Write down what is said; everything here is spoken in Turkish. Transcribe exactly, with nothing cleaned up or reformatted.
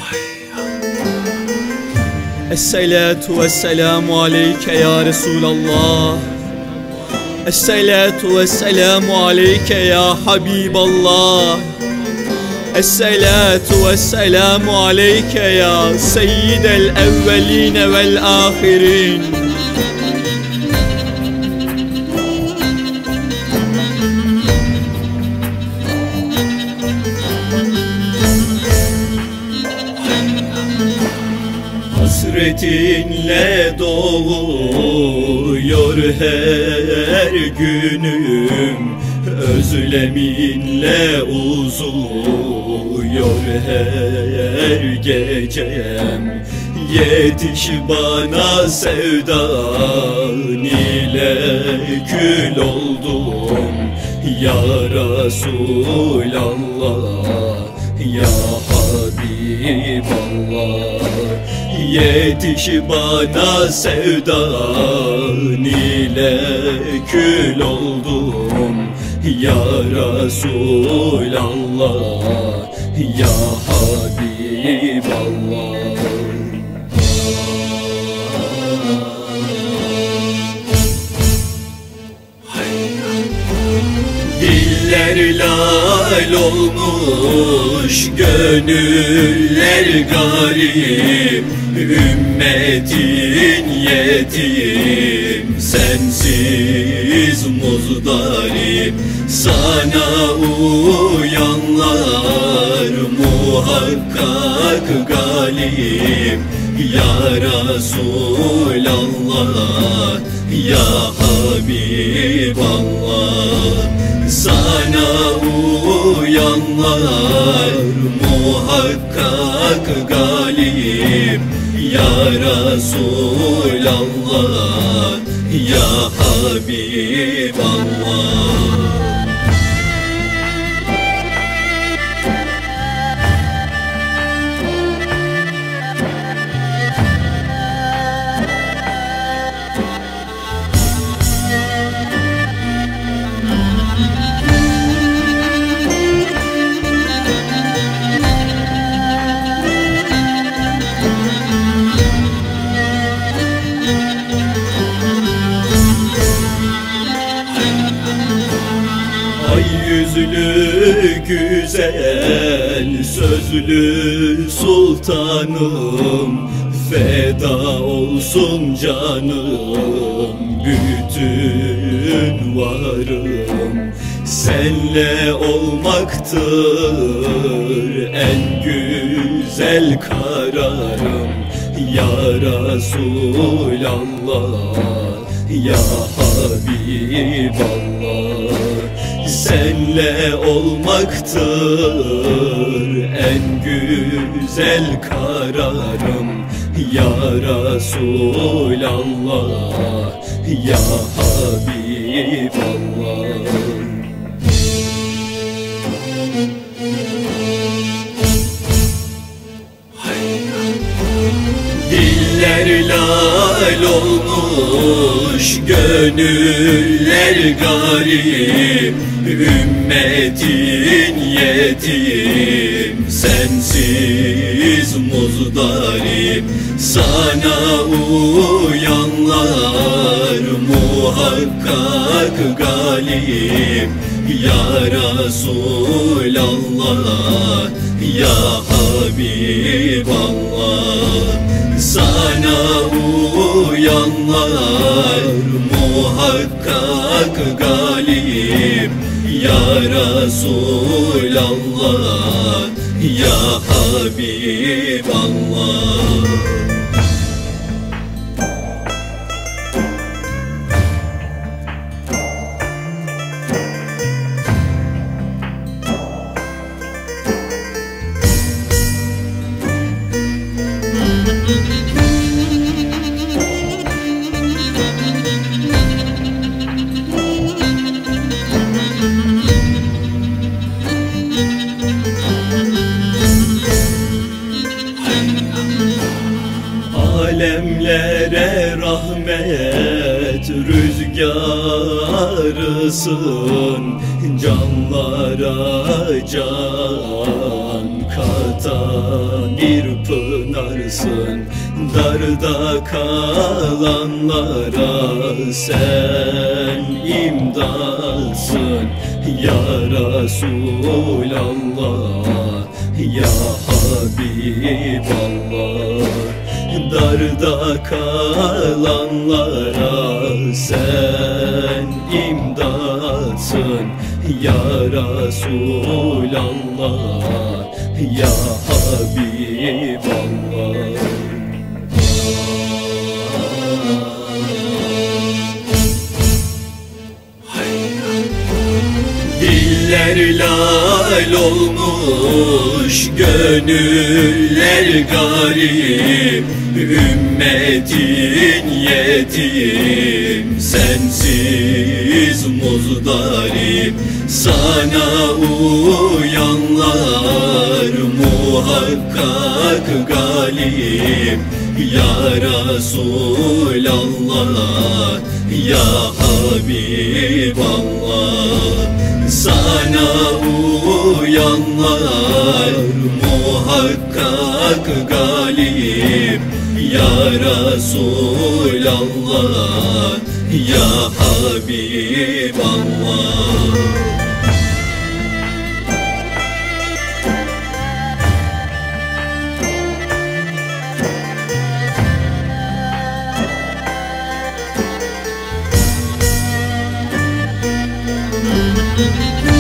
Esselatu vesselamu aleyke ya Resulallah. Esselatu vesselamu aleyke ya Habiballah. Esselatu vesselamu aleyke ya seyyidel evveline vel ahirin. Hasretinle doluyor her günüm, özleminle uzuyor her gecem. Yetiş bana sevdan ile kül oldum ya Resulallah, ya Habiballah. Yetiş bana sevdan ile kül oldum ya Resulallah, ya Habiballah. Diller lal olmuş, gönüller garip, ümmetin yetim, sensiz muzdarip. Sana uyanlar muhakkak galip ya Resulallah, ya Habiballah. Sana uyanlar muhakkak galip ya Resulallah, ya Habiballah. Yüzlü güzel sözlü sultanım, feda olsun canım, bütün varım. Senle olmaktır en güzel kararım ya Resulallah, ya Habiballah. Senle olmaktır en güzel kararım ya Resulallah, ya Habiballah. Diller lal olmuş, gönüller garip, ümmetin yetim, sensiz muzdarip. Sana uyanlar muhakkak galip ya Resulallah, ya Habiballah. Sana uyanlar muhakkak galip ya Resulallah, ya Habiballah. Alemlere rahmet rüzgarısın, canlara can katan bir pınarsın, darda kalanlara sen imdadsın. Ya Resulallah, ya Habiballah, darda kalanlara sen imdadsın. Ya Resulallah, ya Habiballah. Diller lal olmuş, gönüller garip, ümmetin yetim, sensiz muzdarip. Sana uyanlar muhakkak galip. Ya Resulallah, ya Habiballah, sana uyanlar muhakkak galip. Ya Resulallah, ya Habiballah. Müzik